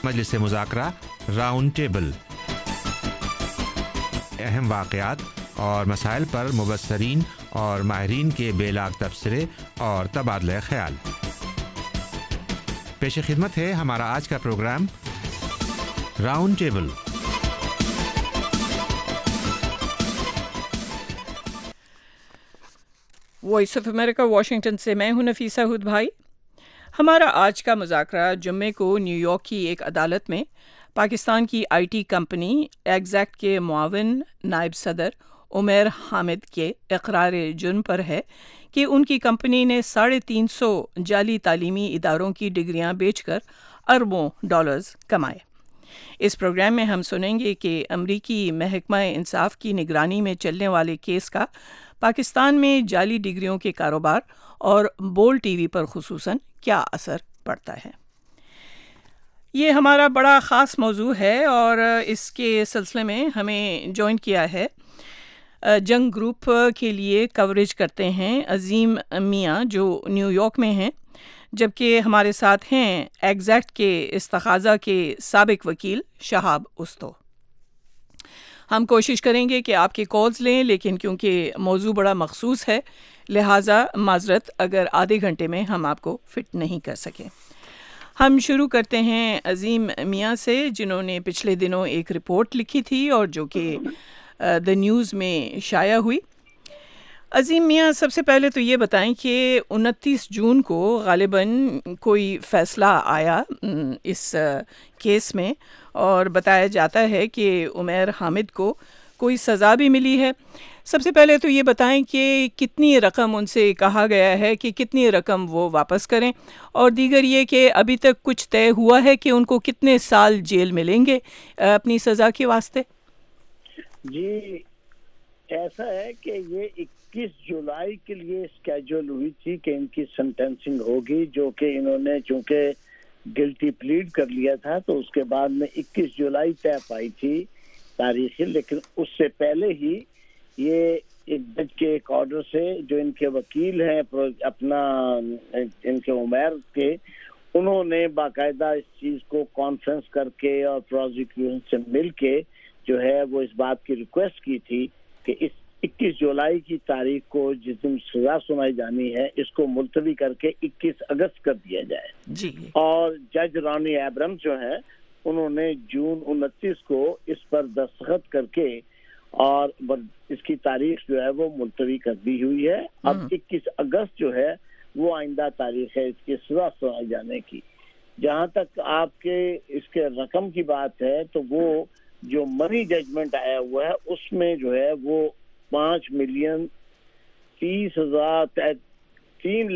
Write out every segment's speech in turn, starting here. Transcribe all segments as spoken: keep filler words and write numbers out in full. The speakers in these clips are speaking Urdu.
مجلس مذاکرہ راؤنڈ ٹیبل، اہم واقعات اور مسائل پر مبصرین اور ماہرین کے بے لاگ تبصرے اور تبادلہ خیال۔ پیش خدمت ہے ہمارا آج کا programme round table. Voice of America Washington سے میں ہوں نفیسہ ہد بھائی۔ ہمارا آج کا مذاکرہ جمعے کو نیو یارک کی ایک عدالت میں پاکستان کی آئی ٹی کمپنی ایگزیکٹ کے معاون نائب صدر عمیر حامد کے اقرار جرم پر ہے کہ ان کی کمپنی نے ساڑھے تین سو جعلی تعلیمی اداروں کی ڈگریاں بیچ کر اربوں ڈالرز کمائے۔ اس پروگرام میں ہم سنیں گے کہ امریکی محکمہ انصاف کی نگرانی میں چلنے والے کیس کا پاکستان میں جعلی ڈگریوں کے کاروبار اور بول ٹی وی پر خصوصاً کیا اثر پڑتا ہے۔ یہ ہمارا بڑا خاص موضوع ہے اور اس کے سلسلے میں ہمیں جوائن کیا ہے، جنگ گروپ کے لیے کوریج کرتے ہیں عظیم میاں جو نیو یارک میں ہیں، جبکہ ہمارے ساتھ ہیں ایگزیکٹ کے استخاذہ کے سابق وکیل شہاب استو۔ ہم کوشش کریں گے کہ آپ کے کالز لیں، لیکن کیونکہ موضوع بڑا مخصوص ہے لہٰذا معذرت اگر آدھے گھنٹے میں ہم آپ کو فٹ نہیں کر سکیں۔ ہم شروع کرتے ہیں عظیم میاں سے، جنہوں نے پچھلے دنوں ایک رپورٹ لکھی تھی اور جو کہ دی نیوز میں شائع ہوئی۔ عظیم میاں، سب سے پہلے تو یہ بتائیں کہ انتیس جون کو غالباً کوئی فیصلہ آیا اس کیس میں اور بتایا جاتا ہے کہ عمیر حامد کو کوئی سزا بھی ملی ہے۔ سب سے پہلے تو یہ بتائیں کہ کتنی رقم ان سے کہا گیا ہے کہ کتنی رقم وہ واپس کریں، اور دیگر یہ کہ ابھی تک کچھ طے ہوا ہے کہ ان کو کتنے سال جیل ملیں گے اپنی سزا کے واسطے؟ جی ایسا ہے کہ یہ اکیس جولائی کے لیے اسکیجول ہوئی تھی کہ ان کی سینٹینسنگ ہوگی، جو کہ انہوں نے چونکہ گلٹی پلیڈ کر لیا تھا تو اس کے بعد میں اکیس جولائی طے پائی تھی تاریخی، لیکن اس سے پہلے ہی یہ ایک جج کے ایک آرڈر سے جو ان کے وکیل ہیں اپنا ان کے عمیر کے، انہوں نے باقاعدہ اس چیز کو کانفرنس کر کے اور پروزیکیوشن سے مل کے جو ہے وہ اس بات کی ریکویسٹ کی تھی کہ اس اکیس جولائی کی تاریخ کو جس دن سزا سنائی جانی ہے اس کو ملتوی کر کے اکیس اگست کر دیا جائے جی۔ اور جج رانی ایبرم جو ہے انہوں نے جون انتیس کو اس پر دستخط کر کے اور اس کی تاریخ جو ہے وہ ملتوی کر دی ہوئی ہے۔ اب اکیس اگست جو ہے وہ آئندہ تاریخ ہے اس کی سزا سنائی جانے کی۔ جہاں تک آپ کے اس کے رقم کی بات ہے تو وہ جو منی ججمنٹ آیا ہوا ہے اس میں جو ہے وہ پانچ ملین تیس ہزار تین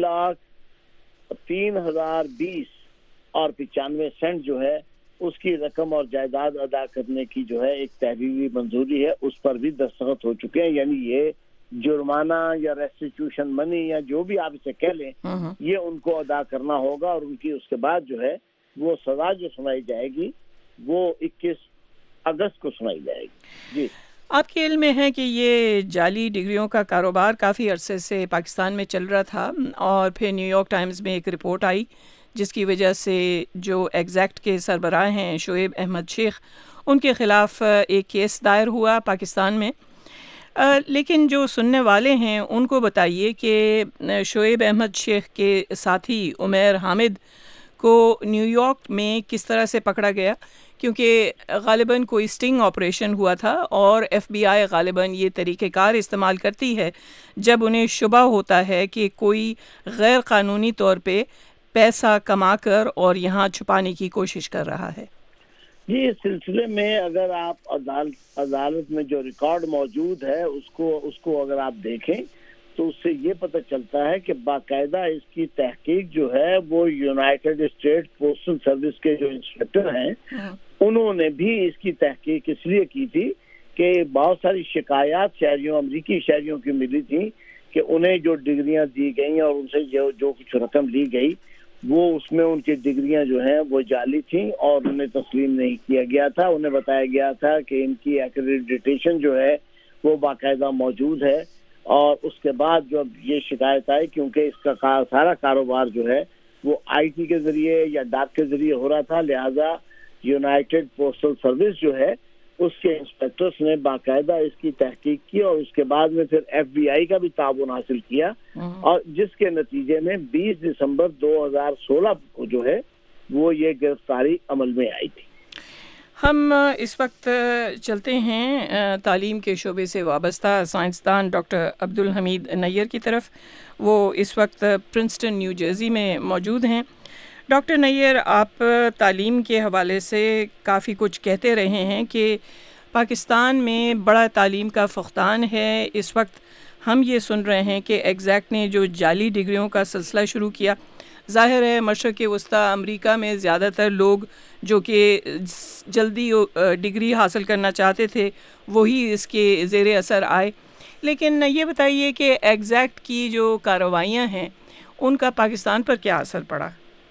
لاکھ تین ہزار بیس اور پچانوے سینٹ جو ہے اس کی رقم اور جائیداد ادا کرنے کی جو ہے ایک تحریری منظوری ہے، اس پر بھی دستخط ہو چکے ہیں۔ یعنی یہ جرمانہ یا ریسٹیٹیوشن منی یا جو بھی آپ اسے کہہ لیں یہ ان کو ادا کرنا ہوگا، اور ان کی اس کے بعد جو ہے وہ سزا جو سنائی جائے گی وہ اکیس اگست کو سنائی جائے گی۔ جی آپ کے علم میں ہے کہ یہ جعلی ڈگریوں کا کاروبار کافی عرصے سے پاکستان میں چل رہا تھا، اور پھر نیو یارک ٹائمز میں ایک رپورٹ آئی جس کی وجہ سے جو ایگزیکٹ کے سربراہ ہیں شعیب احمد شیخ، ان کے خلاف ایک کیس دائر ہوا پاکستان میں۔ لیکن جو سننے والے ہیں ان کو بتائیے کہ شعیب احمد شیخ کے ساتھی عمیر حامد کو نیو یارک میں کس طرح سے پکڑا گیا، کیونکہ غالباً کوئی سٹنگ آپریشن ہوا تھا اور ایف بی آئی غالباً یہ طریقہ کار استعمال کرتی ہے جب انہیں شبہ ہوتا ہے کہ کوئی غیر قانونی طور پہ پیسہ کما کر اور یہاں چھپانے کی کوشش کر رہا ہے۔ یہ اس سلسلے میں اگر آپ عدالت عدالت میں جو ریکارڈ موجود ہے اس کو اس کو اگر آپ دیکھیں تو اس سے یہ پتہ چلتا ہے کہ باقاعدہ اس کی تحقیق جو ہے وہ یونائٹڈ اسٹیٹ پوسٹل سروس کے جو انسپیکٹر ہیں انہوں نے بھی اس کی تحقیق اس لیے کی تھی کہ بہت ساری شکایات شہریوں امریکی شہریوں کی ملی تھی کہ انہیں جو ڈگریاں دی گئیں اور ان سے جو جو کچھ رقم لی گئی وہ اس میں ان کی ڈگریاں جو ہیں وہ جعلی تھیں اور انہیں تسلیم نہیں کیا گیا تھا۔ انہیں بتایا گیا تھا کہ ان کی ایکریڈیٹیشن جو ہے وہ باقاعدہ موجود ہے، اور اس کے بعد جو یہ شکایت آئی کیونکہ اس کا سارا کاروبار جو ہے وہ آئی ٹی کے ذریعے یا ڈاک کے ذریعے ہو رہا تھا، لہذا یونائٹڈ پوسٹل سروس جو ہے اس کے انسپیکٹرز نے باقاعدہ اس کی تحقیق کی اور اس کے بعد میں پھر ایف بی آئی کا بھی تعاون حاصل کیا اور جس کے نتیجے میں بیس دسمبر دو ہزار سولہ کو جو ہے وہ یہ گرفتاری عمل میں آئی تھی۔ ہم اس وقت چلتے ہیں تعلیم کے شعبے سے وابستہ سائنسدان ڈاکٹر عبدالحمید نیّر کی طرف۔ وہ اس وقت پرنسٹن نیو جرسی میں موجود ہیں۔ ڈاکٹر نیّر، آپ تعلیم کے حوالے سے کافی کچھ کہتے رہے ہیں کہ پاکستان میں بڑا تعلیم کا فقدان ہے۔ اس وقت ہم یہ سن رہے ہیں کہ ایگزیکٹ نے جو جعلی ڈگریوں کا سلسلہ شروع کیا، ظاہر ہے مشرق وسطیٰ امریکہ میں زیادہ تر لوگ جو کہ جلدی ڈگری حاصل کرنا چاہتے تھے وہی اس کے زیر اثر آئے، لیکن یہ بتائیے کہ ایگزیکٹ کی جو کارروائیاں ہیں ان کا پاکستان پر کیا اثر پڑا؟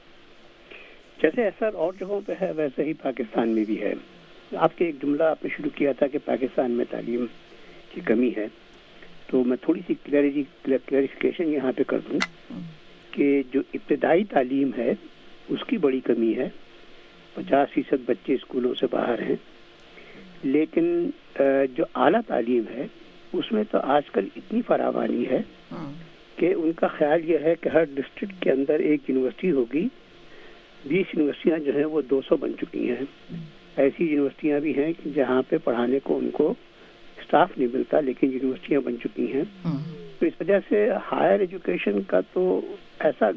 جیسے اثر اور جگہوں پہ ہے ویسے ہی پاکستان میں بھی ہے۔ آپ کے ایک جملہ آپ نے شروع کیا تھا کہ پاکستان میں تعلیم کی کمی ہے، تو میں تھوڑی سی کلیریفیکیشن یہاں پہ کر دوں کہ جو ابتدائی تعلیم ہے اس کی بڑی کمی ہے، پچاس فیصد بچے اسکولوں سے باہر ہیں، لیکن جو اعلیٰ تعلیم ہے اس میں تو آج کل اتنی فراوانی ہے کہ ان کا خیال یہ ہے کہ ہر ڈسٹرکٹ کے اندر ایک یونیورسٹی ہوگی۔ بیس یونیورسٹیاں جو ہیں وہ دو سو بن چکی ہیں۔ ایسی یونیورسٹیاں بھی ہیں کہ جہاں پہ پڑھانے کو ان کو اسٹاف نہیں ملتا، لیکن یونیورسٹیاں بن چکی ہیں۔ تو اس وجہ سے ہائر ایجوکیشن کا تو ایسا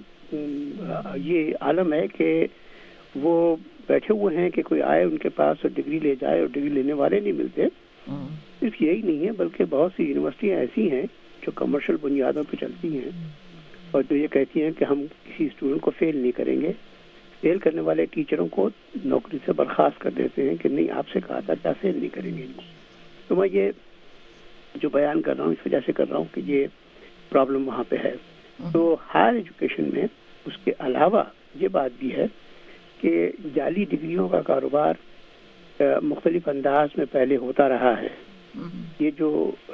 یہ عالم ہے کہ وہ بیٹھے ہوئے ہیں کہ کوئی آئے ان کے پاس اور ڈگری لے جائے، اور ڈگری لینے والے نہیں ملتے۔ صرف یہی نہیں ہے بلکہ بہت سی یونیورسٹیاں ایسی ہیں جو کمرشل بنیادوں پہ چلتی ہیں اور جو یہ کہتی ہیں کہ ہم کسی اسٹوڈنٹ کو فیل نہیں کریں گے، فیل کرنے والے ٹیچروں کو نوکری سے برخاست کر دیتے ہیں کہ نہیں آپ سے کہا تھا کیا فیل نہیں کریں گے۔ تو میں یہ جو بیان کر رہا ہوں اس وجہ سے کر رہا ہوں کہ یہ پرابلم وہاں پہ ہے۔ تو ہائر ایجوکیشن میں اس کے علاوہ یہ بات بھی ہے کہ جعلی ڈگریوں کا کاروبار مختلف انداز میں پہلے ہوتا رہا ہے۔ یہ جو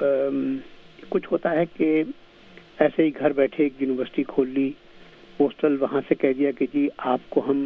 کچھ ہوتا ہے کہ ایسے ہی گھر بیٹھے ایک یونیورسٹی کھول لی، پوسٹل وہاں سے کہہ دیا کہ جی آپ کو ہم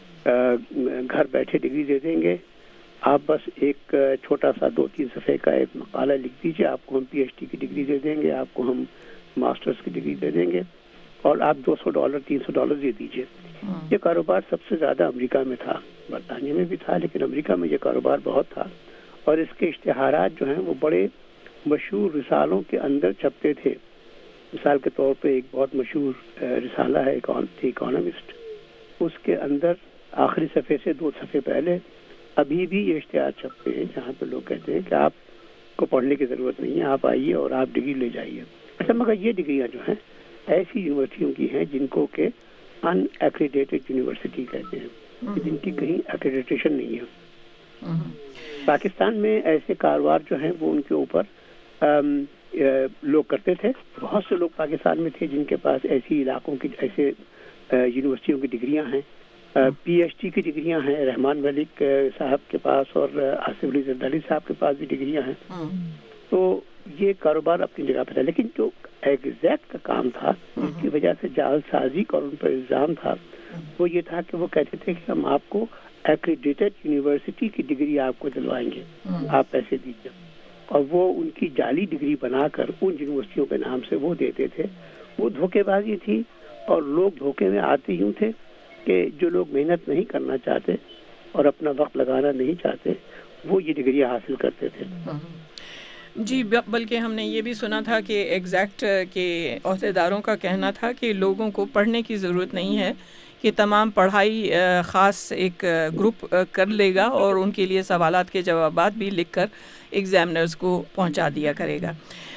گھر بیٹھے ڈگری دے دیں گے، آپ بس ایک چھوٹا سا دو تین صفحے کا ایک مقالہ لکھ دیجیے، آپ کو ہم پی ایچ ڈی کی ڈگری دے دیں گے، آپ کو ہم ماسٹرز کی ڈگری دے دیں گے، اور آپ دو سو ڈالر تین سو ڈالر دے دیجیے۔ یہ کاروبار سب سے زیادہ امریکہ میں تھا، برطانیہ میں بھی تھا، لیکن امریکہ میں یہ کاروبار بہت تھا، اور اس کے اشتہارات جو ہیں وہ بڑے مشہور رسالوں کے اندر چھپتے تھے۔ مثال کے طور پہ ایک بہت مشہور رسالہ ہے اکانومسٹ، اس کے اندر آخری صفحے سے دو صفحے پہلے ابھی بھی یہ اشتہار چھپتے ہیں جہاں پہ لوگ کہتے ہیں کہ آپ کو پڑھنے کی ضرورت نہیں ہے، آپ آئیے اور آپ ڈگری لے جائیے۔ اچھا، مگر یہ ڈگریاں جو ہیں ایسی یونیورسٹیوں کی ہیں جن کو کہ ان ایکریڈیٹڈ یونیورسٹی کہتے ہیں، جن کی کہیں ایکریڈیٹیشن نہیں ہے۔ پاکستان میں ایسے کاروبار جو ہیں وہ ان کے اوپر لوگ کرتے تھے۔ بہت سے لوگ پاکستان میں تھے جن کے پاس ایسی علاقوں کی ایسے یونیورسٹیوں کی ڈگریاں ہیں، پی ایچ ڈی کی ڈگریاں ہیں، رحمان ملک صاحب کے پاس اور آصف علی زرداری صاحب کے پاس بھی ڈگریاں ہیں۔ تو یہ کاروبار اپنی جگہ پہ تھا، لیکن جو ایگزیکٹ کا کام تھا جس کی وجہ سے جعل سازی کا ان پر الزام تھا وہ یہ تھا کہ وہ کہتے تھے کہ ہم آپ کو ایکریڈیٹڈ یونیورسٹی کی ڈگری آپ کو دلوائیں گے، آپ پیسے دیجیے، اور وہ ان کی جعلی ڈگری بنا کر ان یونیورسٹیوں کے نام سے وہ دیتے تھے۔ وہ دھوکے بازی تھی، اور لوگ دھوکے میں آتے یوں تھے کہ جو لوگ محنت نہیں کرنا چاہتے اور اپنا وقت لگانا نہیں چاہتے وہ یہ ڈگریاں حاصل کرتے تھے۔ جی، بلکہ ہم نے یہ بھی سنا تھا کہ ایگزیکٹ کے عہدیداروں کا کہنا تھا کہ لوگوں کو پڑھنے کی ضرورت نہیں ہے، کہ تمام پڑھائی خاص ایک گروپ کر لے گا اور ان کے لیے سوالات کے جوابات بھی لکھ کر ایگزامنرز کو پہنچا دیا کرے گا۔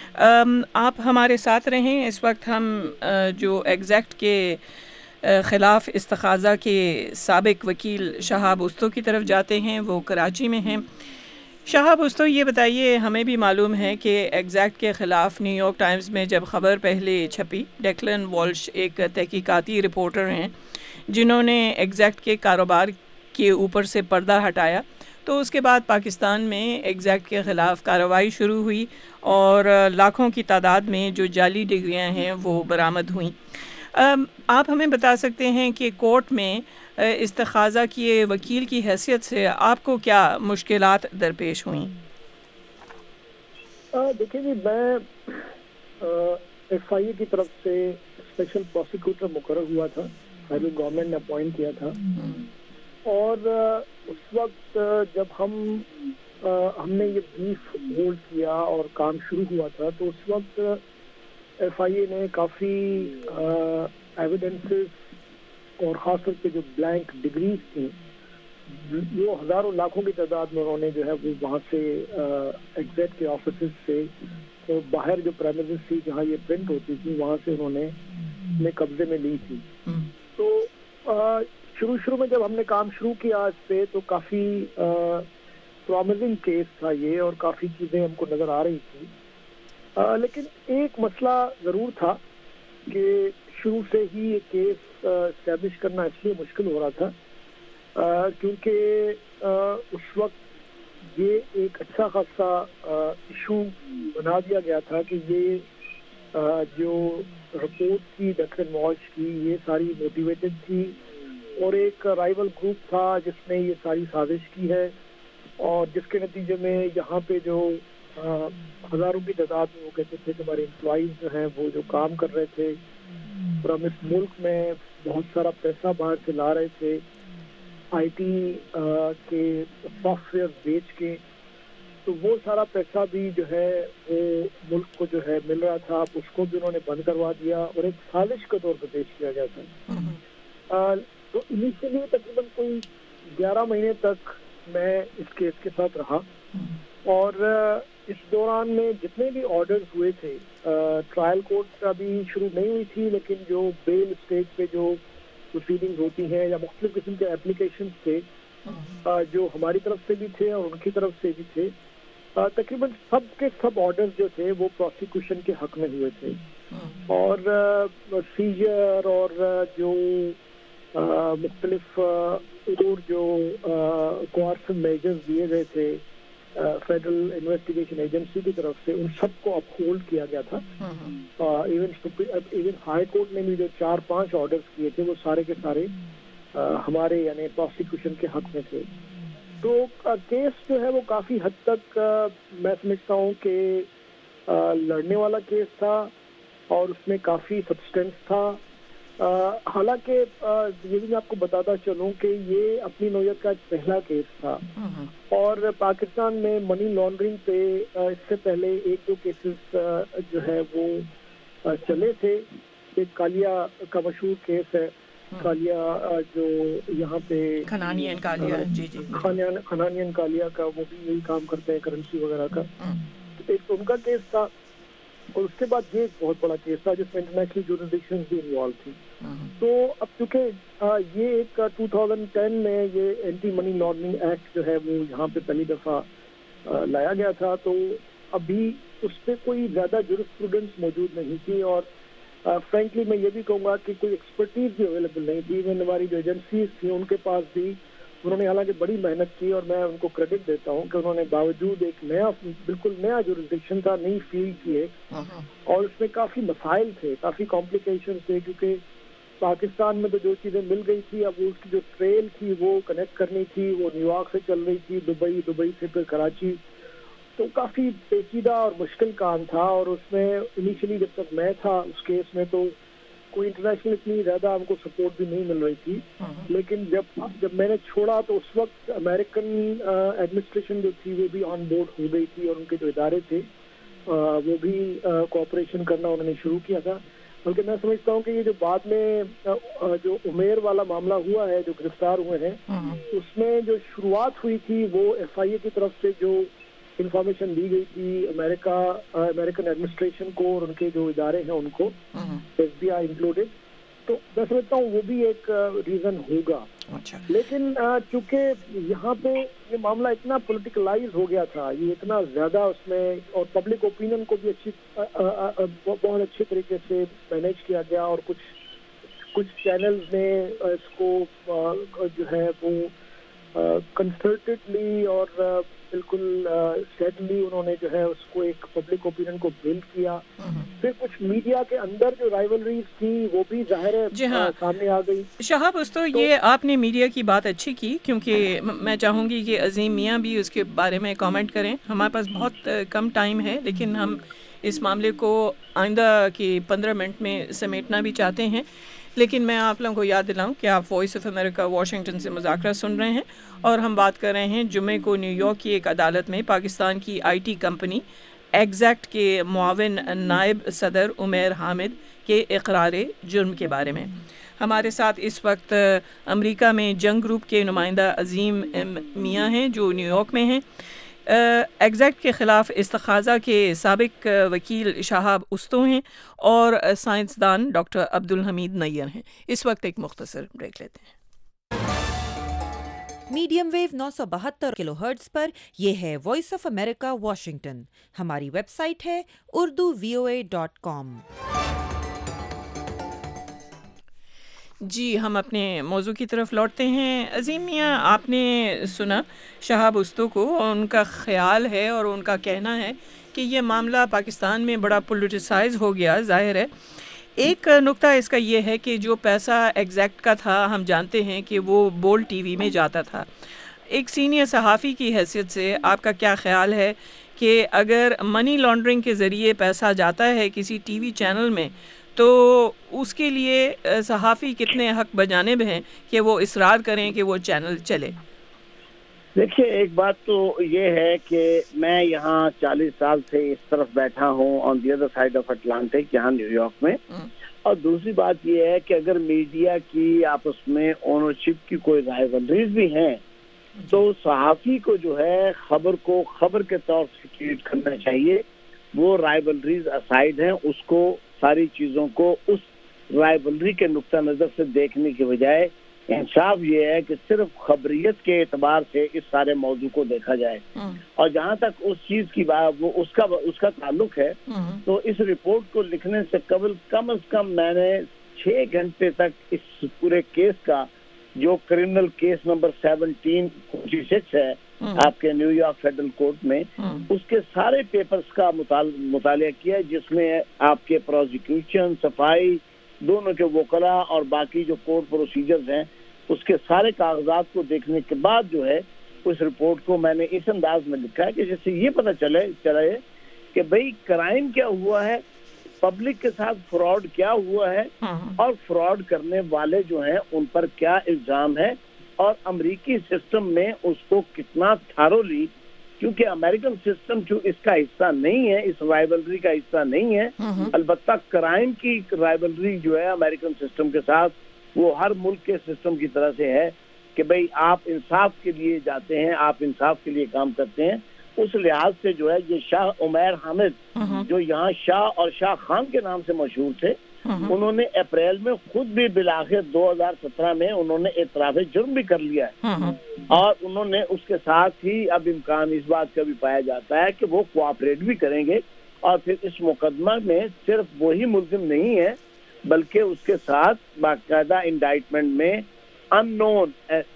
آپ ہمارے ساتھ رہیں۔ اس وقت ہم جو ایگزیکٹ کے خلاف استخاذہ کے سابق وکیل شہاب استو کی طرف جاتے ہیں، وہ کراچی میں ہیں۔ شہاب استو، یہ بتائیے، ہمیں بھی معلوم ہے کہ ایگزیکٹ کے خلاف نیو یارک ٹائمز میں جب خبر پہلے چھپی، ڈیکلن والش ایک تحقیقاتی رپورٹر ہیں جنہوں نے ایگزیکٹ کے کاروبار کے اوپر سے پردہ ہٹایا، تو اس کے بعد پاکستان میں ایگزیکٹ کے خلاف کارروائی شروع ہوئی اور لاکھوں کی تعداد میں جو جعلی ڈگریاں ہیں وہ برآمد ہوئیں۔ ام، آپ ہمیں بتا سکتے ہیں کہ کورٹ میں اے، استخاذہ کیے وکیل کی حیثیت سے آپ کو کیا مشکلات درپیش ہوئیں؟ آ، دیکھیں جی، میں ایف آئی اے کی طرف سے اسپیشل پروسیکیوٹر مقرر ہوا تھا، فیڈرل گورنمنٹ نے اپوائنٹ کیا تھا، اور آ، اس وقت آ، جب ہم آ، ہم نے یہ بیف ہولڈ کیا اور کام شروع ہوا تھا، تو اس وقت ایف آئی اے نے کافی ایویڈنسز اور خاص طور پہ جو بلینک ڈگریز تھیں وہ ہزاروں لاکھوں کی تعداد میں انہوں نے جو ہے وہ وہاں سے ایگزیکٹ کے آفیسز سے تو باہر جو پریمیسز تھی جہاں یہ پرنٹ ہوتی تھی وہاں سے انہوں نے اپنے قبضے میں لی تھی. تو آ، شروع شروع میں جب ہم نے کام شروع کیا اس پہ تو کافی پرومزنگ کیس تھا یہ، اور کافی چیزیں ہم کو نظر آ رہی تھی، آ، لیکن ایک مسئلہ ضرور تھا کہ شروع سے ہی یہ کیس اسٹیبلش کرنا اس لیے مشکل ہو رہا تھا آ، کیونکہ آ، اس وقت یہ ایک اچھا خاصا ایشو بنا دیا گیا تھا کہ یہ آ، جو رپورٹ تھی ڈکن واچ کی یہ ساری موٹیویٹڈ تھی، اور ایک رائیول گروپ تھا جس نے یہ ساری سازش کی ہے، اور جس کے نتیجے میں یہاں پہ جو آ، ہزاروں کی تعداد میں وہ کہتے تھے کہ ہمارے امپلائیز جو ہیں وہ جو کام کر رہے تھے اور ہم اس ملک میں بہت سارا پیسہ باہر سے لا رہے تھے آئی ٹی کے سافٹ ویئر بیچ کے، تو وہ سارا پیسہ بھی جو ہے وہ ملک کو جو ہے مل رہا تھا، اس کو بھی انہوں نے بند کروا دیا اور ایک سازش کے طور پہ پیش کیا گیا تھا. آ، تو انیشلی تقریباً کوئی گیارہ مہینے تک میں اس کیس کے ساتھ رہا، اور اس دوران میں جتنے بھی آرڈرز ہوئے تھے، ٹرائل کورٹ ابھی شروع نہیں ہوئی تھی لیکن جو بیل اسٹیج پہ جو پروسیڈنگ ہوتی ہیں یا مختلف قسم کے اپلیکیشنز تھے جو ہماری طرف سے بھی تھے اور ان کی طرف سے بھی تھے، تقریباً سب کے سب آرڈرز جو تھے وہ پروسیکیوشن کے حق میں ہوئے تھے، اور سیجر اور جو مختلف اور جو کوارسن میجرز دیے گئے تھے فیڈرل انویسٹیگیشن ایجنسی کی طرف سے ان سب کو اپ ہولڈ کیا گیا تھا. ایون ایون ہائی کورٹ نے بھی جو چار پانچ آرڈرز کیے تھے وہ سارے کے سارے ہمارے یعنی پروسیکیوشن کے حق میں تھے. تو کیس جو ہے وہ کافی حد تک میں سمجھتا ہوں کہ لڑنے والا کیس تھا اور اس میں کافی سبسٹینس تھا. حالانکہ یہ بھی میں آپ کو بتاتا چلوں کہ یہ اپنی نوعیت کا ایک پہلا کیس تھا، اور پاکستان میں منی لانڈرنگ پہ اس سے پہلے ایک دو کیسز جو ہے وہ چلے تھے. ایک کالیا کا مشہور کیس ہے، کالیا جو یہاں پہ کھنانین کالیا، جی جی کھنانین کالیا کا، وہ بھی یہی کام کرتے ہیں کرنسی وغیرہ کا. ایک تو ان کا کیس تھا، اور اس کے بعد یہ ایک بہت بڑا کیس تھا جس میں انٹرنیشنل جورسڈکشن بھی انوالو تھی. تو اب چونکہ یہ ایک ٹو تھاؤزینڈ ٹین میں یہ اینٹی منی لانڈرنگ ایکٹ جو ہے وہ یہاں پہ پہلی دفعہ لایا گیا تھا، تو ابھی اس پہ کوئی زیادہ جورسپروڈنس موجود نہیں تھی، اور فرینکلی میں یہ بھی کہوں گا کہ کوئی ایکسپرٹیز بھی اویلیبل نہیں تھی. ایون ہماری جو ایجنسیز تھیں ان کے پاس بھی انہوں نے حالانکہ بڑی محنت کی، اور میں ان کو کریڈٹ دیتا ہوں کہ انہوں نے باوجود ایک نیا بالکل نیا جورسڈکشن تھا، نئی فیلڈ تھی ایک، اور اس میں کافی مسائل تھے، کافی کمپلیکیشن تھے، کیونکہ پاکستان میں تو جو چیزیں مل گئی تھی اب اس کی جو ٹریل تھی وہ کنیکٹ کرنی تھی، وہ نیو یارک سے چل رہی تھی دبئی، دبئی سے پھر کراچی، تو کافی پیچیدہ اور مشکل کام تھا. اور اس میں انیشلی جب تک میں تھا اس کیس میں تو کوئی انٹرنیشنل اتنی زیادہ ہم کو سپورٹ بھی نہیں مل رہی تھی، لیکن جب جب میں نے چھوڑا تو اس وقت امریکن ایڈمنسٹریشن جو تھی وہ بھی آن بورڈ ہو گئی تھی، اور ان کے جو ادارے تھے وہ بھی کوآپریشن کرنا انہوں نے شروع کیا تھا. بلکہ میں سمجھتا ہوں کہ یہ جو بعد میں جو عمیر والا معاملہ ہوا ہے، جو گرفتار ہوئے ہیں، اس میں جو شروعات ہوئی تھی وہ ایف آئی اے کی طرف سے جو انفارمیشن دی گئی تھی امریکہ امریکن ایڈمنسٹریشن کو اور ان کے جو ادارے ہیں ان کو، ایف بی آئی انکلوڈیڈ، تو میں سمجھتا ہوں وہ بھی ایک ریزن ہوگا. لیکن چونکہ یہاں پہ یہ معاملہ اتنا پولیٹیکلائز ہو گیا تھا، یہ اتنا زیادہ اس میں، اور پبلک اوپینین کو بھی اچھی بہت اچھے طریقے سے مینیج کیا گیا، اور کچھ کچھ چینلز نے اس کو جو ہے وہ कंसर्टेडली और बिल्कुल स्टेडली उन्होंने जो है उसको एक पब्लिक ओपिनियन को बिल्ड किया. फिर कुछ मीडिया के अंदर जो राइवलरीज थी वो भी जाहिर है जी हाँ. सामने आ गई. शहाब उस्तो, ये आपने मीडिया की बात अच्छी की, क्योंकि मैं चाहूँगी कि अजीम मियाँ भी उसके बारे में कमेंट करें. हमारे पास बहुत कम टाइम है, लेकिन हम इस मामले को आइंदा की पंद्रह मिनट में समेटना भी चाहते हैं. लेकिन मैं आप लोगों को याद दिलाऊं कि आप वॉइस ऑफ अमेरिका वाशिंगटन से मुज़ाकरा सुन रहे हैं और हम बात कर रहे हैं जुमे को न्यूयॉर्क की एक अदालत में पाकिस्तान की आईटी कंपनी एग्जैक्ट के मुआविन नायब सदर उमैर हामिद के इकरार जुर्म के बारे में. हमारे साथ इस वक्त अमेरिका में जंग ग्रुप के नुमाइंदा अजीम मियाँ हैं जो न्यूयॉर्क में हैं. एग्जैक्ट के ख़िलाफ़ इस्तख़ाज़ा के साबिक वकील शहाब उस्तो हैं और साइंसदान डॉक्टर अब्दुल हमीद नैयर हैं. इस वक्त एक मुख्तसर ब्रेक लेते हैं. मीडियम वेव नौ सौ बहत्तर किलो हर्ट्ज पर यह है वॉइस ऑफ अमेरिका वाशिंगटन. हमारी वेबसाइट है Urdu V O A dot com. जी, हम अपने मौजू की तरफ लौटते हैं. अजीम मियाँ, आपने सुना शहाब उस्तो को, उनका ख्याल है और उनका कहना है कि ये मामला पाकिस्तान में बड़ा पॉलिटिसाइज हो गया. ज़ाहिर है एक नुक्ता इसका ये है कि जो पैसा एग्जैक्ट का था, हम जानते हैं कि वो बोल्ड टीवी में जाता था. एक सीनियर सहाफ़ी की हैसियत से आपका क्या ख्याल है कि अगर मनी लॉन्ड्रिंग के ज़रिए पैसा जाता है किसी टीवी चैनल में, तो उसके लिए सहाफ़ी कितने हक बजानिब हैं कि वो इसरार करें कि वो चैनल चले? देखिए, एक बात तो ये है कि मैं यहाँ चालीस साल से इस तरफ बैठा हूँ on the other side of Atlantic, यहाँ न्यूयॉर्क में. और दूसरी बात ये है कि अगर मीडिया की आपस में ओनरशिप की कोई राइवलरीज भी हैं, तो सहाफ़ी को जो है खबर को खबर के तौर से ट्रीट करना चाहिए. वो राइवलरीज असाइड हैं, उसको सारी चीज़ों को उस राइवलरी के नुक्ता नज़र से देखने के बजाय इंसाफ ये है कि सिर्फ खबरियत के एतबार से इस सारे मौजू को देखा जाए. और जहाँ तक उस चीज़ की बात वो उसका उसका ताल्लुक है, तो इस रिपोर्ट को लिखने से कबल कम अज कम मैंने छः घंटे तक इस पूरे केस का, जो criminal case number seventeen forty six है आपके न्यूयॉर्क फेडरल कोर्ट में, उसके सारे पेपर्स का मुताल, मुतालिया किया, जिसमें आपके प्रोसिक्यूशन, सफाई, दोनों के वकला और बाकी जो कोर्ट प्रोसीजर्स हैं, उसके सारे कागजात को देखने के बाद जो है उस रिपोर्ट को मैंने इस अंदाज में लिखा है कि जिससे ये पता चले चले कि भाई क्राइम क्या हुआ है, पब्लिक के साथ फ्रॉड क्या हुआ है, और फ्रॉड करने वाले जो हैं उन पर क्या इल्जाम है, और अमेरिकी सिस्टम में उसको कितना थारोली, क्योंकि अमेरिकन सिस्टम जो इसका हिस्सा नहीं है, इस राइवलरी का हिस्सा नहीं है. अलबत्ता क्राइम की राइवलरी जो है अमेरिकन सिस्टम के साथ, वो हर मुल्क के सिस्टम की तरह से है कि भाई आप इंसाफ के लिए जाते हैं, आप इंसाफ के लिए काम करते हैं. उस लिहाज से जो है ये शाह उमैर हामिद, जो यहाँ शाह और शाह खान के नाम से मशहूर थे, उन्होंने अप्रैल में खुद भी बिलाखिर दो हज़ार सत्रह में उन्होंने इतराफ़ जुर्म भी कर लिया है. और उन्होंने उसके साथ ही अब इम्कान इस बात का भी पाया जाता है कि वो कोऑपरेट भी करेंगे. और फिर इस मुकदमा में सिर्फ वही मुल्ज़िम नहीं है, बल्कि उसके साथ बाकायदा इंडाइटमेंट में अननोन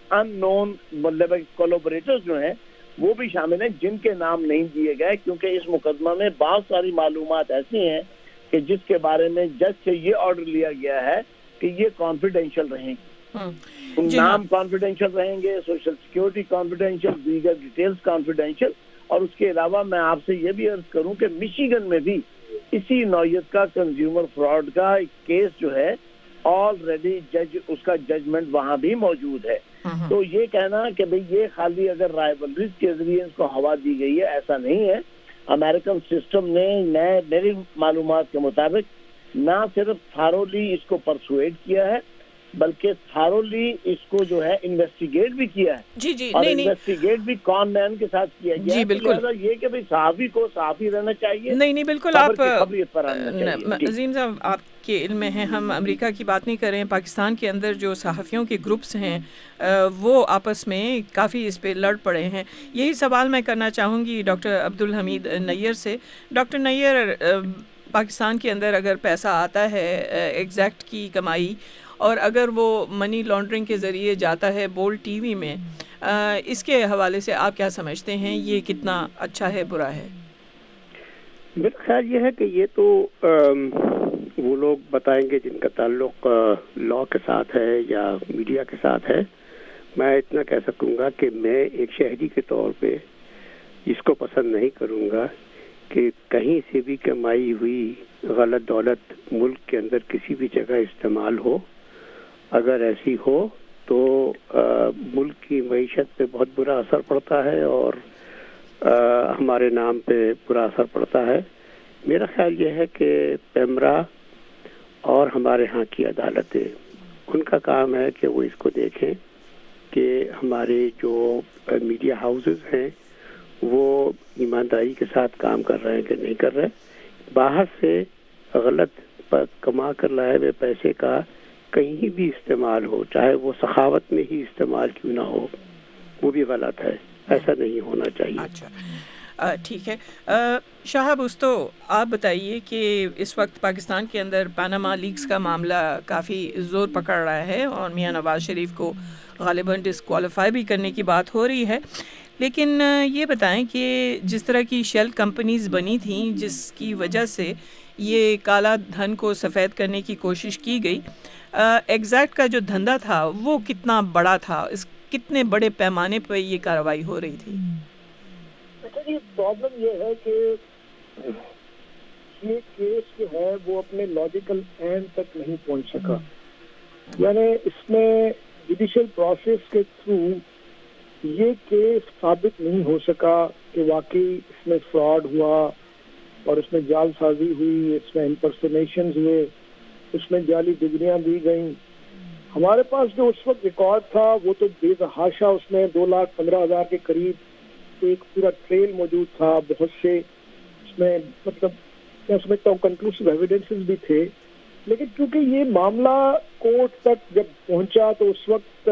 अननोन मतलब कोलैबोरेटर्स जो हैं वो भी शामिल हैं, जिनके नाम नहीं दिए गए, क्योंकि इस मुकदमा में बहुत सारी मालूमात ऐसी हैं कि जिसके बारे में जज से ये ऑर्डर लिया गया है कि ये कॉन्फिडेंशियल रहेंगे. नाम कॉन्फिडेंशियल रहेंगे, सोशल सिक्योरिटी कॉन्फिडेंशियल, दीगर डिटेल्स कॉन्फिडेंशियल. और उसके अलावा मैं आपसे ये भी अर्ज करूं कि मिशिगन में भी इसी नौयत का कंज्यूमर फ्रॉड का एक केस जो है ऑलरेडी जज उसका जजमेंट वहाँ भी मौजूद है. तो ये कहना कि भाई ये खाली अगर राइवलरीज के जरिए इसको हवा दी गई है, ऐसा नहीं है. अमेरिकन सिस्टम ने नए मेरी मालूमात के मुताबिक ना सिर्फ थारोली इसको परसुएड किया है, बल्कि थारोली इसको जो है इन्वेस्टिगेट भी किया है. जी जी और नहीं इन्वेस्टिगेट भी कॉन मैन के साथ किया गया. जी बिल्कुल. ये कि भाई सहाफ़ी को सहाफ़ी रहना चाहिए. नहीं नहीं बिल्कुल. आप खबरियत पर आना चाहिए. अजीम साहब, आपके इल्म में है, हम अमेरिका की बात नहीं कर रहे हैं. पाकिस्तान के अंदर जो सहाफ़ियों के ग्रुप्स हैं वो आपस में काफ़ी इस पे लड़ पड़े हैं. यही सवाल मैं करना चाहूँगी डॉक्टर अब्दुल हमीद नैयर से. डॉक्टर नैयर, पाकिस्तान के अंदर अगर पैसा आता है एग्जैक्ट की कमाई, और अगर वो मनी लॉन्ड्रिंग के ज़रिए जाता है बोल्ड टीवी में, اس کے حوالے سے آپ کیا سمجھتے ہیں، یہ کتنا اچھا ہے، برا ہے؟ میرا خیال یہ ہے کہ یہ تو وہ لوگ بتائیں گے جن کا تعلق لا کے ساتھ ہے یا میڈیا کے ساتھ ہے. میں اتنا کہہ سکوں گا کہ میں ایک شہری کے طور پہ اس کو پسند نہیں کروں گا کہ کہیں سے بھی کمائی ہوئی غلط دولت ملک کے اندر کسی بھی جگہ استعمال ہو. اگر ایسی ہو تو ملک کی معیشت پہ بہت برا اثر پڑتا ہے اور ہمارے نام پہ برا اثر پڑتا ہے. میرا خیال یہ ہے کہ پیمرا اور ہمارے ہاں کی عدالتیں، ان کا کام ہے کہ وہ اس کو دیکھیں کہ ہمارے جو میڈیا ہاؤسز ہیں وہ ایمانداری کے ساتھ کام کر رہے ہیں کہ نہیں کر رہے. باہر سے غلط کما کر لائے ہوئے پیسے کا کہیں بھی استعمال ہو، چاہے وہ سخاوت میں ہی استعمال کیوں نہ ہو، وہ بھی غلط ہے. ایسا نہیں ہونا چاہیے. اچھا ٹھیک ہے. شاہب استو، آپ بتائیے کہ اس وقت پاکستان کے اندر پاناما لیکس کا معاملہ کافی زور پکڑ رہا ہے اور میاں نواز شریف کو غالباً ڈسکوالیفائی بھی کرنے کی بات ہو رہی ہے، لیکن یہ بتائیں کہ جس طرح کی شیل کمپنیز بنی تھیں جس کی وجہ سے یہ کالا دھن کو سفید کرنے کی کوشش کی گئی، ایگزیکٹ کا جو دھندا تھا وہ کتنا بڑا تھا، اس کتنے بڑے پیمانے پر یہ کارروائی ہو رہی تھی؟ اچھا جی، پرابلم یہ ہے کہ یہ کیس جو ہے وہ اپنے لاجیکل اینڈ تک نہیں پہنچ سکا. یعنی اس میں جوڈیشل پروسیس کے تھرو یہ کیس ثابت نہیں ہو سکا کہ واقعی اس میں فراڈ ہوا اور اس میں جعل سازی ہوئی، اس میں امپرسنیشنز ہوئے، اس میں جعلی ڈگریاں دی گئیں. ہمارے پاس جو اس وقت ریکارڈ تھا وہ تو بے تحاشا، اس میں دو لاکھ پندرہ ہزار کے قریب ایک پورا ٹریل موجود تھا. بہت سے اس میں مطلب میں سمجھتا ہوں کنکلوسیو ایویڈنسز بھی تھے. لیکن کیونکہ یہ معاملہ کورٹ تک جب پہنچا تو اس وقت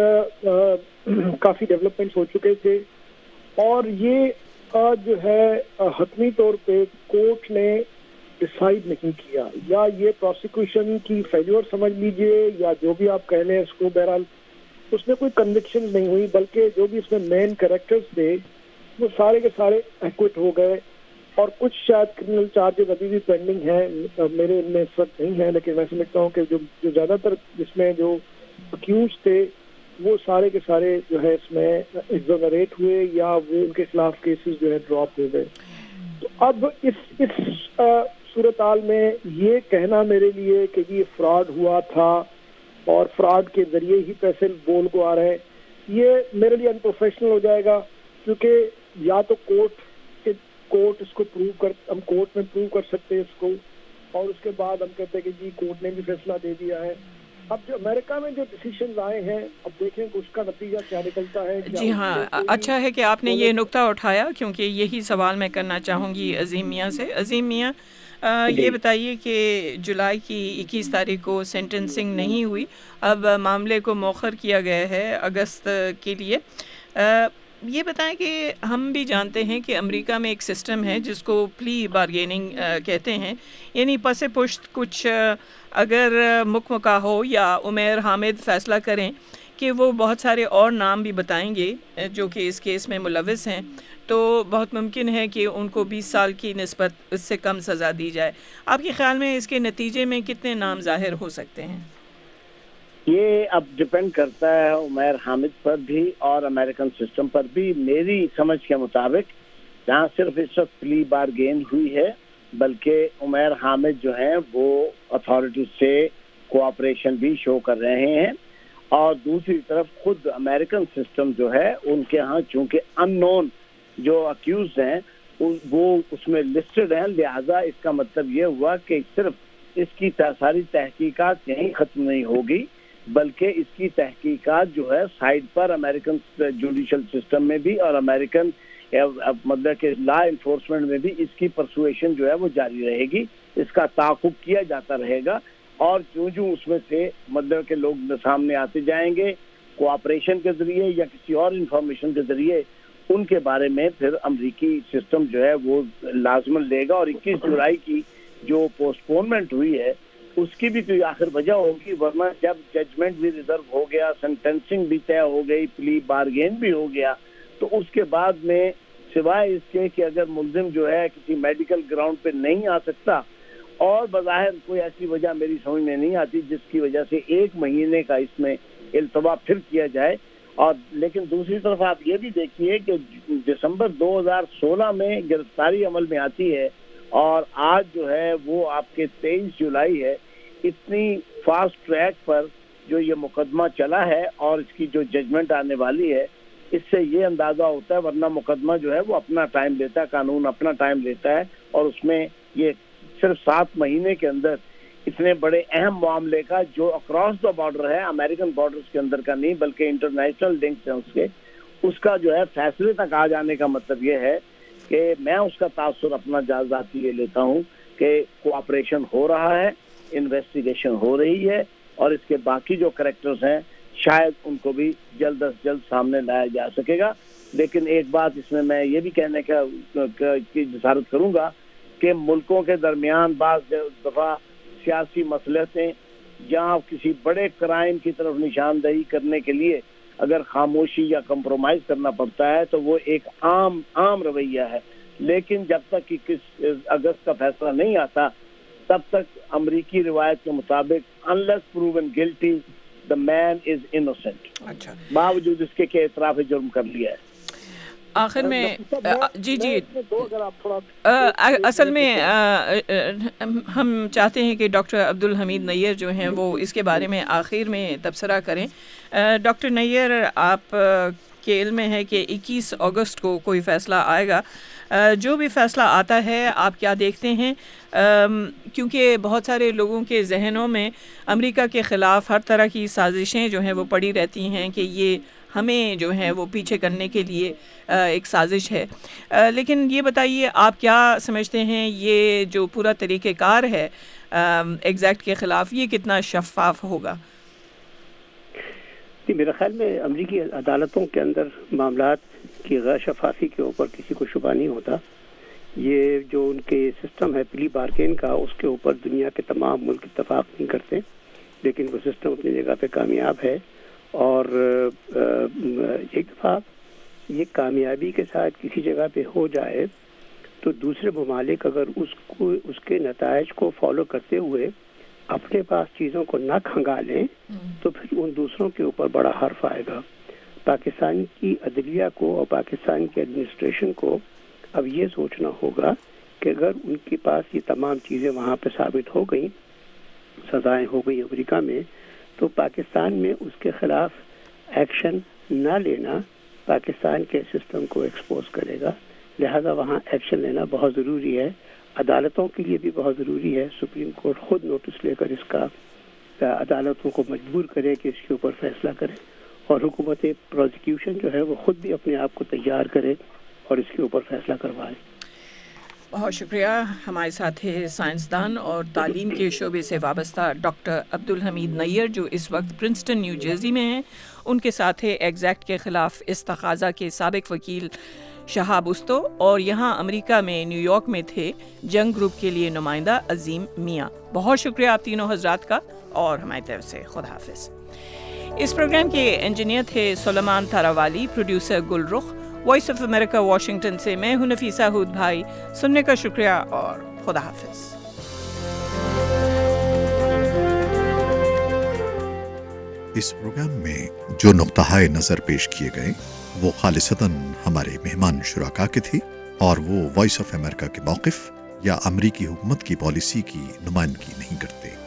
کافی ڈیولپمنٹس ہو چکے تھے اور یہ جو ہے حتمی طور پہ کورٹ نے ڈیسائیڈ نہیں کیا، یا یہ پروسیکیوشن کی فیلیور سمجھ لیجئے یا جو بھی آپ کہہ لیں اس کو. بہرحال اس میں کوئی کنوکشن نہیں ہوئی، بلکہ جو بھی اس میں مین کریکٹرز تھے وہ سارے کے سارے ایکوٹ ہو گئے اور کچھ شاید کرمنل چارجز ابھی بھی پینڈنگ ہیں. میرے ان میں اس وقت نہیں ہیں، لیکن میں سمجھتا ہوں کہ جو جو زیادہ تر جس میں جو اکیوز تھے وہ سارے کے سارے جو ہے اس میں ایگزونریٹ ہوئے یا وہ ان کے خلاف کیسز جو ہے ڈراپ ہو گئے. تو اب اس اس صورتحال میں یہ کہنا میرے لیے کہ یہ فراڈ ہوا تھا اور فراڈ کے ذریعے ہی پیسے بول کو آ رہے ہیں، یہ میرے لیے انپروفیشنل ہو جائے گا. کیونکہ یا تو کورٹ کورٹ اس کو پروو کر ہم کورٹ میں پروو کر سکتے ہیں اس کو، اور اس کے بعد ہم کہتے ہیں کہ جی کورٹ نے بھی فیصلہ دے دیا ہے. اب جو امریکہ میں جو ڈیسیشنز آئے ہیں اب دیکھیں کہ اس کا نتیجہ کیا نکلتا ہے. جی ہاں، اچھا ہے کہ آپ نے یہ نقطہ اٹھایا کیونکہ یہی سوال میں کرنا چاہوں گی عظیم میاں سے. عظیم میاں، یہ بتائیے کہ جولائی کی اکیس تاریخ کو سینٹنسنگ نہیں ہوئی، اب معاملے کو مؤخر کیا گیا ہے اگست کے لیے. یہ بتائیں کہ ہم بھی جانتے ہیں کہ امریکہ میں ایک سسٹم ہے جس کو پلی بارگیننگ کہتے ہیں، یعنی پس پشت کچھ اگر مکمکا ہو یا عمیر حامد فیصلہ کریں کہ وہ بہت سارے اور نام بھی بتائیں گے جو کہ اس کیس میں ملوث ہیں، تو بہت ممکن ہے کہ ان کو بیس سال کی نسبت اس سے کم سزا دی جائے. آپ کے خیال میں اس کے نتیجے میں کتنے نام ظاہر ہو سکتے ہیں؟ یہ اب ڈپینڈ کرتا ہے عمیر حامد پر بھی اور امریکن سسٹم پر بھی. میری سمجھ کے مطابق جہاں صرف اس وقت پلی بارگین ہوئی ہے، بلکہ عمیر حامد جو ہیں وہ اتھارٹیز سے کوآپریشن بھی شو کر رہے ہیں، اور دوسری طرف خود امریکن سسٹم جو ہے ان کے ہاں چونکہ ان نون جو اکیوزڈ ہیں وہ اس میں لسٹڈ ہیں، لہذا اس کا مطلب یہ ہوا کہ صرف اس کی ساری تحقیقات یہیں ختم نہیں ہوگی، بلکہ اس کی تحقیقات جو ہے سائڈ پر امریکن جوڈیشل سسٹم میں بھی اور امریکن مطلب کہ لا انفورسمنٹ میں بھی اس کی پرسویشن جو ہے وہ جاری رہے گی، اس کا تعاقب کیا جاتا رہے گا، اور جو جو اس میں سے مطلب کہ لوگ سامنے آتے جائیں گے کوآپریشن کے ذریعے یا کسی اور انفارمیشن کے ذریعے، ان کے بارے میں پھر امریکی سسٹم جو ہے وہ لازمن لے گا. اور اکیس جولائی کی جو پوسٹ پونمنٹ ہوئی ہے اس کی بھی کوئی آخر وجہ ہوگی، ورنہ جب ججمنٹ بھی ریزرو ہو گیا، سینٹینسنگ بھی طے ہو گئی، پلی بارگین بھی ہو گیا، تو اس کے بعد میں سوائے اس کے کہ اگر ملزم جو ہے کسی میڈیکل گراؤنڈ پہ نہیں آ سکتا، اور بظاہر کوئی ایسی وجہ میری سمجھ میں نہیں آتی جس کی وجہ سے ایک مہینے کا اس میں التوا پھر کیا جائے. اور لیکن دوسری طرف آپ یہ بھی دیکھیے کہ دسمبر دو ہزار سولہ میں گرفتاری عمل میں آتی ہے، اور آج جو ہے وہ آپ کے تیئیس جولائی ہے. اتنی فاسٹ ٹریک پر جو یہ مقدمہ چلا ہے اور اس کی جو ججمنٹ آنے والی ہے، اس سے یہ اندازہ ہوتا ہے، ورنہ مقدمہ جو ہے وہ اپنا ٹائم لیتا ہے، قانون اپنا ٹائم لیتا ہے، اور اس میں یہ صرف سات مہینے کے اندر اتنے بڑے اہم معاملے کا جو اکراس دا بارڈر ہے، امریکن بارڈرز کے اندر کا نہیں بلکہ انٹرنیشنل لنکس ہیں اس کے، اس کا جو ہے فیصلے تک آ جانے کا مطلب یہ ہے کہ میں اس کا تاثر اپنا جائزہ یہ لیتا ہوں کہ کوآپریشن ہو رہا ہے، انویسٹیگیشن ہو رہی ہے، اور اس کے باقی جو کریکٹرز ہیں شاید ان کو بھی جلد از جلد سامنے لایا جا سکے گا. لیکن ایک بات اس میں میں یہ بھی کہنے کا کی جسارت کروں گا کہ ملکوں کے درمیان بعض دفعہ سیاسی مصلحتیں جہاں کسی بڑے کرائم کی طرف نشاندہی کرنے کے لیے اگر خاموشی یا کمپرومائز کرنا پڑتا ہے تو وہ ایک عام عام رویہ ہے. لیکن جب تک کہ کس اگست کا فیصلہ نہیں آتا تب تک امریکی روایت کے مطابق unless proven guilty the man is innocent. اچھا، باوجود اس کے کہ اعتراف جرم کر لیا ہے. آخر میں جی جی اگر آپ تھوڑا اصل میں ہم چاہتے ہیں کہ ڈاکٹر عبدالحمید نیر جو ہیں وہ اس کے بارے میں آخر میں تبصرہ کریں. ڈاکٹر نیر، آپ کے علم میں ہے کہ اکیس اگست کو کوئی فیصلہ آئے گا. جو بھی فیصلہ آتا ہے آپ کیا دیکھتے ہیں؟ کیونکہ بہت سارے لوگوں کے ذہنوں میں امریکہ کے خلاف ہر طرح کی سازشیں جو ہیں وہ پڑی رہتی ہیں کہ یہ ہمیں جو ہے وہ پیچھے کرنے کے لیے ایک سازش ہے. لیکن یہ بتائیے آپ کیا سمجھتے ہیں یہ جو پورا طریقہ کار ہے ایگزیکٹ کے خلاف یہ کتنا شفاف ہوگا؟ جی، میرے خیال میں امریکی عدالتوں کے اندر معاملات کی غیر شفافی کے اوپر کسی کو شبہ نہیں ہوتا. یہ جو ان کے سسٹم ہے پلی بارگین کا، اس کے اوپر دنیا کے تمام ملک اتفاق نہیں کرتے، لیکن وہ سسٹم اپنی جگہ پہ کامیاب ہے. اور ایک دفعہ یہ کامیابی کے ساتھ کسی جگہ پہ ہو جائے تو دوسرے ممالک اگر اس کو اس کے نتائج کو فالو کرتے ہوئے اپنے پاس چیزوں کو نہ کھنگا لیں تو پھر ان دوسروں کے اوپر بڑا حرف آئے گا. پاکستان کی عدلیہ کو اور پاکستان کی ایڈمنسٹریشن کو اب یہ سوچنا ہوگا کہ اگر ان کے پاس یہ تمام چیزیں وہاں پہ ثابت ہو گئیں، سزائیں ہو گئی امریکہ میں، تو پاکستان میں اس کے خلاف ایکشن نہ لینا پاکستان کے سسٹم کو ایکسپوز کرے گا. لہذا وہاں ایکشن لینا بہت ضروری ہے. عدالتوں کے لیے بھی بہت ضروری ہے. سپریم کورٹ خود نوٹس لے کر اس کا عدالتوں کو مجبور کرے کہ اس کے اوپر فیصلہ کرے، اور حکومت پروزیکیوشن جو ہے وہ خود بھی اپنے آپ کو تیار کرے اور اس کے اوپر فیصلہ کروائے. بہت شکریہ. ہمارے ساتھ ہے سائنسدان اور تعلیم کے شعبے سے وابستہ ڈاکٹر عبدالحمید نیر جو اس وقت پرنسٹن نیو جرسی میں ہیں. ان کے ساتھ ہے ایگزیکٹ کے خلاف استخاذہ کے سابق وکیل شہاب استو، اور یہاں امریکہ میں نیو یارک میں تھے جنگ گروپ کے لیے نمائندہ عظیم میاں. بہت شکریہ آپ تینوں حضرات کا، اور ہماری طرف سے خدا حافظ. اس پروگرام کے انجینئر تھے سلیمان تاراوالی، producer Gul Rukh. Voice of America Washington سے میں ہوں نفیسہ ہود بھائی. سننے کا شکریہ اور خدا حافظ. اس پروگرام میں جو نقطہ نظر پیش کیے گئے وہ خالصتاً ہمارے مہمان شرکا کے تھے، اور وہ وائس آف امریکہ کے موقف یا امریکی حکومت کی پالیسی کی نمائندگی نہیں کرتے.